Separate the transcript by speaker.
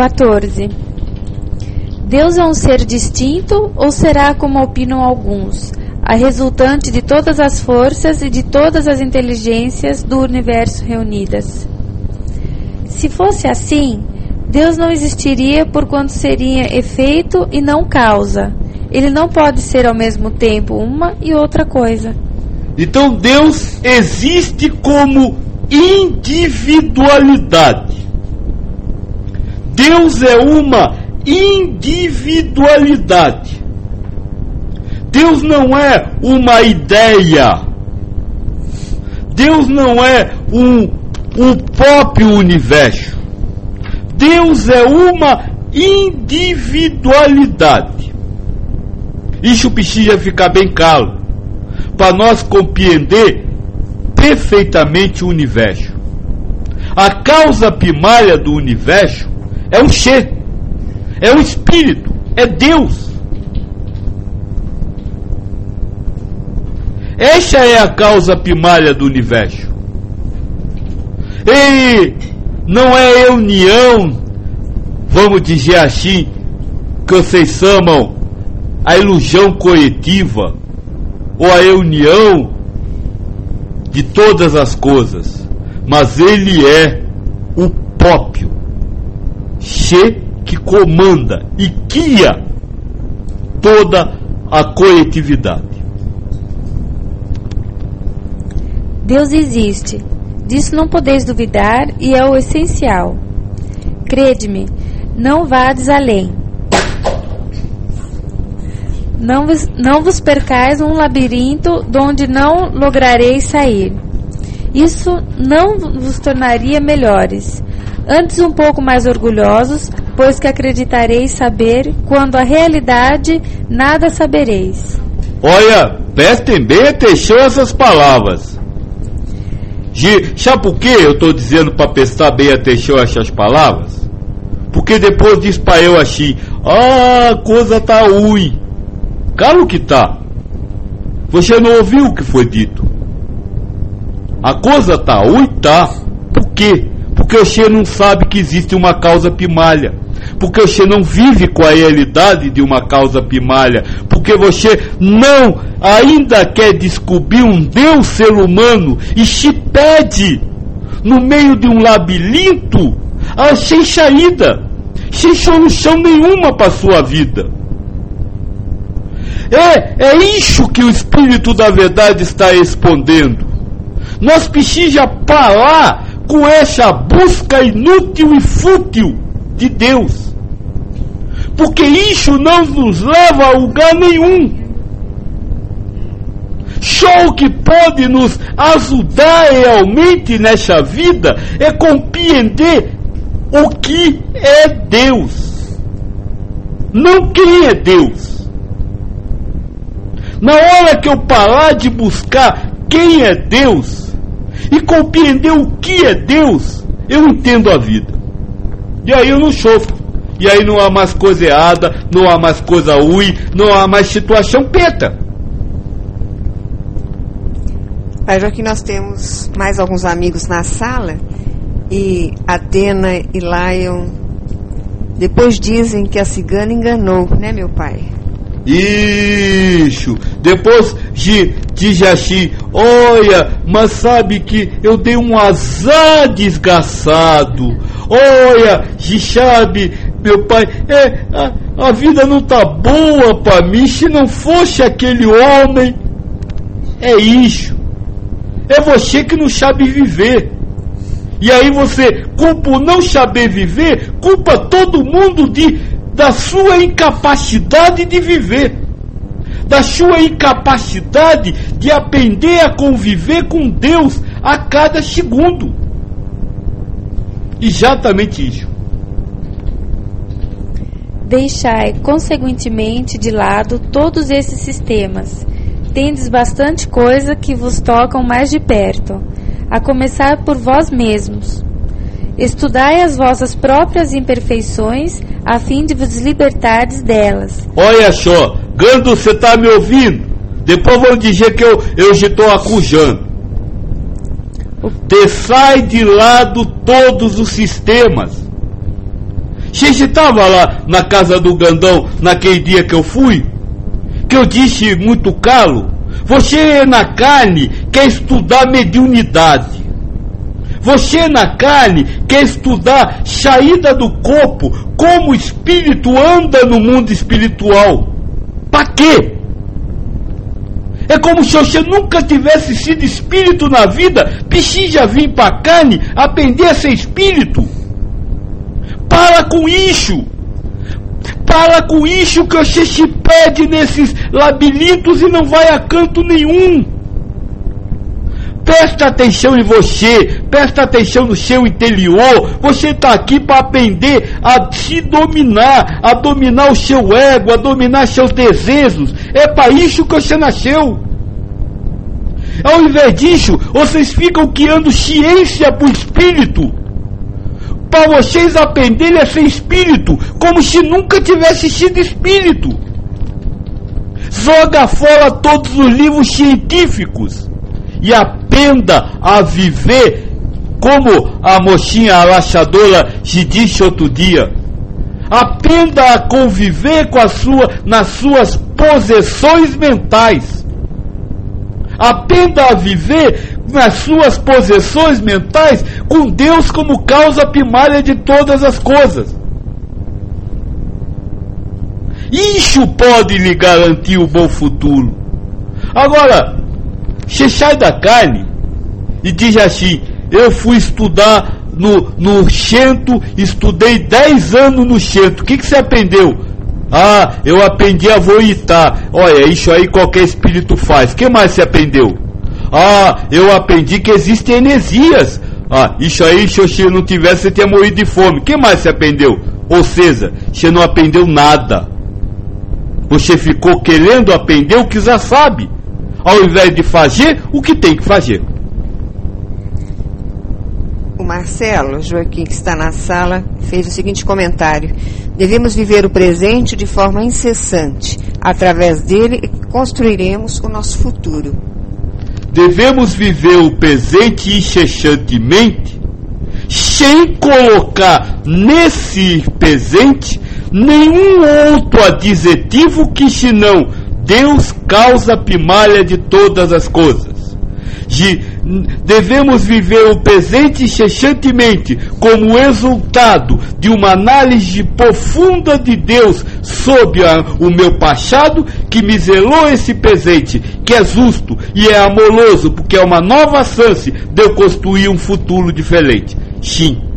Speaker 1: 14. Deus é um ser distinto ou será, como opinam alguns, a resultante de todas as forças e de todas as inteligências do universo reunidas? Se fosse assim, Deus não existiria porquanto seria efeito e não causa. Ele não pode ser ao mesmo tempo uma e outra coisa.
Speaker 2: Então Deus existe como individualidade. Deus é uma individualidade. Deus não é uma ideia. Deus não é um próprio universo. Deus é uma individualidade. Isso precisa ficar bem claro, para nós compreender perfeitamente o universo. A causa primária do universo é um ser, é um espírito, é Deus. Essa é a causa primária do universo. Ele não é a união, vamos dizer assim, que vocês chamam a ilusão coletiva, ou a união de todas as coisas, mas ele é o próprio ser que comanda e guia toda a coletividade.
Speaker 1: Deus existe, disso não podeis duvidar e é o essencial. Crede-me, não vades além. Não vos percais num labirinto donde não lograreis sair. Isso não vos tornaria melhores, antes um pouco mais orgulhosos, pois que acreditareis saber, quando a realidade nada sabereis.
Speaker 2: Olha, prestem bem atenção a essas palavras. Sabe por que eu estou dizendo para prestar bem atenção a essas palavras? Porque depois diz para eu assim, a coisa tá ruim. Claro que tá. Você não ouviu o que foi dito. A coisa tá ruim, tá. Por quê? Porque você não sabe que existe uma causa primária. Porque você não vive com a realidade de uma causa primária. Porque você não ainda quer descobrir um Deus ser humano e se perde no meio de um labirinto sem saída, sem solução nenhuma para a sua vida. É isso que o Espírito da Verdade está respondendo. Nós precisamos parar com essa busca inútil e fútil de Deus, porque isso não nos leva a lugar nenhum. Só o que pode nos ajudar realmente nessa vida é compreender o que é Deus, não quem é Deus. Na hora que eu parar de buscar quem é Deus e compreender o que é Deus, eu entendo a vida. E aí eu não sofro. E aí não há mais coisa errada, não há mais coisa ruim, não há mais situação preta.
Speaker 3: Pai Joaquim, nós temos mais alguns amigos na sala e Atena e Lion depois dizem que a cigana enganou, né, meu pai?
Speaker 2: Isso. Depois diz assim, olha, mas sabe que eu dei um azar desgraçado. Olha, sabe, meu pai, a vida não tá boa para mim. Se não fosse aquele homem, é isso. É você que não sabe viver. E aí você, por não saber viver, culpa todo mundo da sua incapacidade de viver, da sua incapacidade de aprender a conviver com Deus a cada segundo. Exatamente isso.
Speaker 1: Deixai, consequentemente, de lado todos esses sistemas. Tendes bastante coisa que vos tocam mais de perto, a começar por vós mesmos. Estudai as vossas próprias imperfeições, a fim de vos libertardes delas.
Speaker 2: Olha só, Gando, você está me ouvindo? Depois vão dizer que eu já estou acusando. Deixai de lado todos os sistemas. Você estava lá na casa do Gandão naquele dia que eu fui? Que eu disse muito calo? Você na carne quer estudar mediunidade. Você na carne quer estudar saída do corpo, como o espírito anda no mundo espiritual. Para quê? É como se você nunca tivesse sido espírito na vida, precisa vir para a carne aprender a ser espírito. Para com isso! Para com isso que você se perde nesses labirintos e não vai a canto nenhum. Presta atenção em você, presta atenção no seu interior. Você está aqui para aprender a se dominar, a dominar o seu ego, a dominar seus desejos. É para isso que você nasceu. Ao invés disso, vocês ficam criando ciência para o espírito, para vocês aprenderem a ser espírito, como se nunca tivesse sido espírito. Joga fora todos os livros científicos e aprenda a viver como a mocinha alaxadora te disse outro dia. Aprenda a conviver com nas suas possessões mentais. Aprenda a viver nas suas possessões mentais com Deus como causa primária de todas as coisas. Isso pode lhe garantir o bom futuro. Agora, você sai da carne e diz assim: eu fui estudar no centro, estudei 10 anos no centro. O que você aprendeu? Ah, eu aprendi a voitar. Olha, isso aí qualquer espírito faz. O que mais você aprendeu? Ah, eu aprendi que existem energias. Ah, isso aí, se você não tivesse, você tinha morrido de fome. O que mais você aprendeu? Ou seja, você não aprendeu nada. Você ficou querendo aprender o que já sabe, ao invés de fazer o que tem que fazer.
Speaker 3: O Marcelo Joaquim, que está na sala, fez o seguinte comentário: devemos viver o presente de forma incessante. Através dele construiremos o nosso futuro.
Speaker 2: Devemos viver o presente incessantemente, sem colocar nesse presente nenhum outro adjetivo que senão Deus, causa primária de todas as coisas. Devemos viver o presente incessantemente como resultado de uma análise profunda de Deus sobre o meu passado, que me zelou esse presente, que é justo e é amoroso, porque é uma nova chance de eu construir um futuro diferente. Sim,